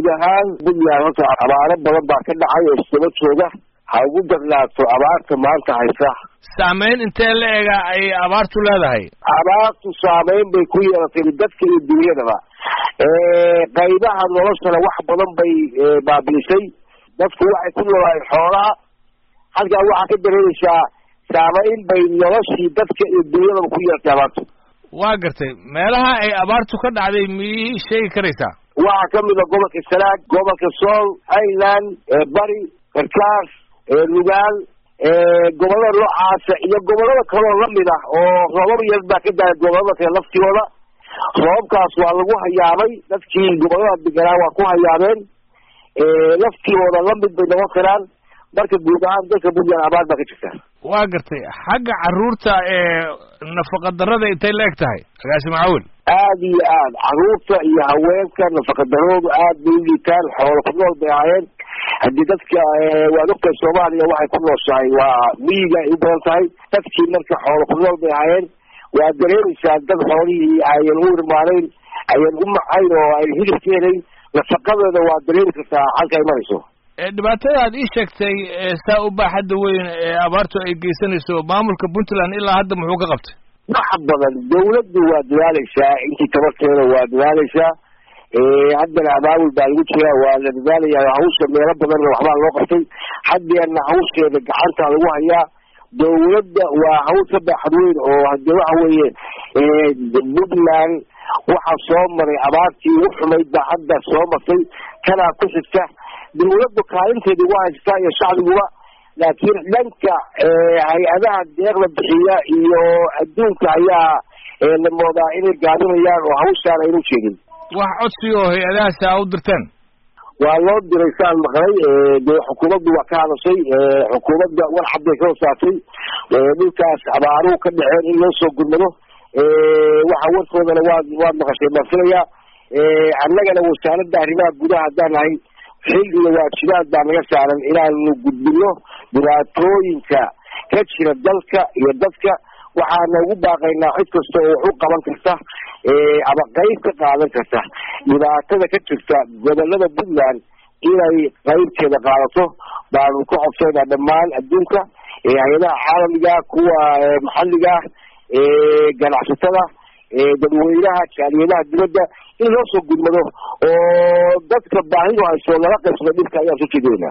guud ahaan Puntland horta abaaro badan baa ka dhacay oo isdaba jooga ha ugu darnaato abaarta maanta haysa saameyn intee la eega ay abaartu leedahay abaartu saameyn bay ku yeelatay dadka iyo dunyadaba qaybaha noloshana wax badan bay baabiisay dadku waxay ku noolaayeen xoolaha halkaa waxaa ka dareemaysaa saameyn bay noloshii dadka iyo dunyadaba ku yeelatay abaartu waa gartay meelaha ay abaartu ka dhacday miyay sheegi karaysaa waxaa kamid a gobolka Sanaag gobolka Sool Highland Bari Karkaas Lugaal gobolada noocaas iyo gobolada kale oo lamid ah oo roobab yar baa ka dhacay gobolada kale laftooda roobkaas waa lagu hayaamay dadkii gobolada deganaa waa ku hayaameen laftooda lamid bay noqon karaan marka guud ahaan dadka Puntland abaar baa ka jirta waa gartay xagga carruurta nafaqa darrada intay la eg tahay agaasi macawil aad iyo aad carruurta iyo haweenka nafaqa darroodu aad bay u liitaan xoolo ku nool bay ahaayeen haddii dadka waad ogtahay Soomaaliya waxay ku nooshahay waa miyiga ay u badan tahay dadkii marka xoolo ku nool bay ahaayeen waa dareemaysaa dad xoolihii ayan u irmaanayn ayan u macayn oo ay hilib ka helayn nafaqadeeda waa dareemi kartaa halka ay marayso dhibaatada aad ii sheegtay saa u baaxadda weyn ee abaartu ay geysanayso maamulka Puntland ilaa hadda muxuu ka qabtay wax badan dawladdu waa dadaalaysaa intii tabarteeda waa dadaalaysaa haddana abaabul baa lagu jiraa waa la dadaalayaa hawsha meelo badanna waxbaa loo qabtay haddeerna hawsheeda gacanta lagu hayaa dawladda waa hawl ka baaxad weyn oo haddii waxa weeye Puntland waxaa soo maray abaartii ugu xumayd baa hadda soo martay kanaa ku xigta dawladdu kaalinteedii waa haystaa iyo shacbiguba laakiin dhanka hay-adaha deeqda bixiya iyo adduunka ayaa la moodaa inay gaabinayaan oo hawshaan aynu jeedin wax codsi oo hay-adahaasi aa u dirteen waa loo diray saan maqlay dee xukuumaddu waa ka hadashay xukuumadda war cad bay ka hosaatay dhulkaas abaaruhu ka dhaceen in loo soo gurmado waxa warkoodana waad maqashay baan filayaa annagana wasaaradda arrimaha gudaha haddaan nahay xil iyo waajibaad baa naga saaran inaanu gudbino dhibaatooyinka ka jira dalka iyo dadka waxaana ugu baaqaynaa cid kasta oo wax u qaban karta ama qayb ka qaadan karta dhibaatada ka jirta gobolada Puntland inay qaybteeda qaadato baanu ku codsaynaa dhammaan adduunka hay-adaha caalamiga kuwa maxalliga ganacsatada dadweynaha jaaliyadaha dibadda in loo soo gudmado oo dadka baahidu hayso lala qaybsado dhibka ayaan soo jeedinayna